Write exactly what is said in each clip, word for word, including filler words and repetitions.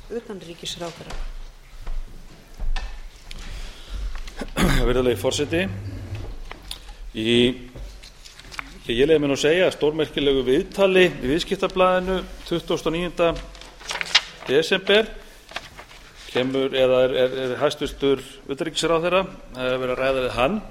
utanríkisráðherra. Virðulegi forseti, í ég leyfi mér nú að segja að stórmerkilegu viðtali í Viðskiptablaðinu tuttugasta og níunda desember kemur eða er, er, er hæstvirtur utanríkisráðherra að vera að ræða við hann.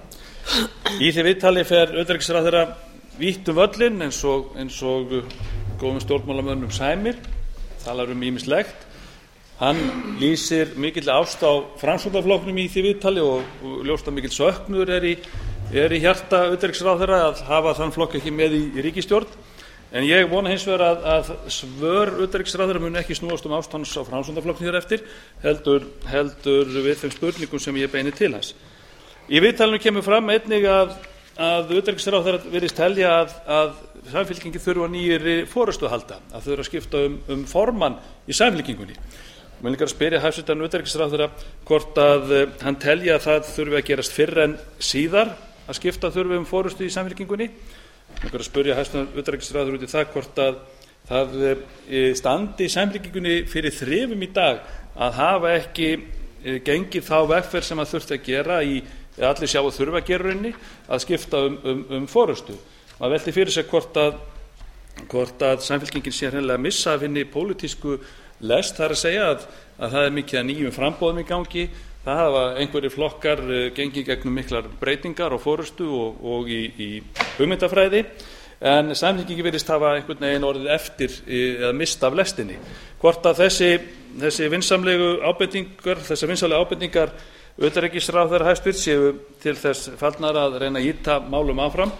Í því viðtali fer utanríkisráðherra vítt um völlinn eins og, eins og góðum stjórnmálamönnum sæmir, talar um ýmislegt. Hann lýsir mikill ást á Framsóknarflokknum í því viðtali og, og ljóst að mikill söknuður er í, er í hjarta utanríkisráðherra að hafa þann flokk ekki með í, í ríkisstjórn. En ég vona hins vegar að, að svör utanríkisráðherra muni ekki snúast um ást hans á Framsóknarflokknum hér eftir, heldur, heldur við þeim spurningum sem ég beini til hans. Í viðtalinu kemur fram einnig að, að utanríkisráðherra virðist telja að, að Samfylkingin þurfa nýjri forystu að halda, að þurfa að skipta um, um formann í Samfylkingunni. Mér vil líka spyrja hæstvirtan utanríkisráðherra hvort að hann telji að það þurfi að gerast fyrr en síðar að skipta þurfi um forystu í Samfylkingunni. Mér vil spyrja hæstvirtan utanríkisráðherra út í það hvort að það standi í Samfylkingunni fyrir þrifum í dag að hafa ekki gengið þá vegferð sem að þurfti að gera í allir sjá að þurfa að gera rauninni að skipta um, um, um forystu. Maður velti fyrir sig hvort að, hvort að Samfylkingin sé hreinlega að missa af hinni pólitísku lest, það er að segja að, að það er mikið að nýjum framboðum í gangi. Það hafa einhverjir flokkar uh, gengið gegnum miklar breytingar á forystu og, og í, í hugmyndafræði, en Samfylkingin virðist hafa einhvern veginn orðið eftir eða mist af lestinni. Hvort að þessi, þessi vinsamlegu ábendingar, þessar vinsamlegu ábendingar utanríkisráðherra hæstvirts séu til þess fallnar að reyna að ýta málum áfram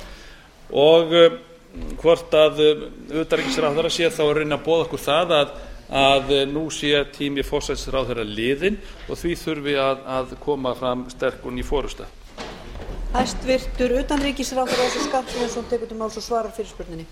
og uh, hvort að uh, utanríkisráðherra sé þá að reyna að boða okkur það að að nú sé tími forsætisráðherra liðinn og því þurfi að, að koma fram sterk og ný forysta. Hæstvirtur utanríkisráðherra Össur Skarphéðinsson tekur til máls og svarar fyrirspurninni.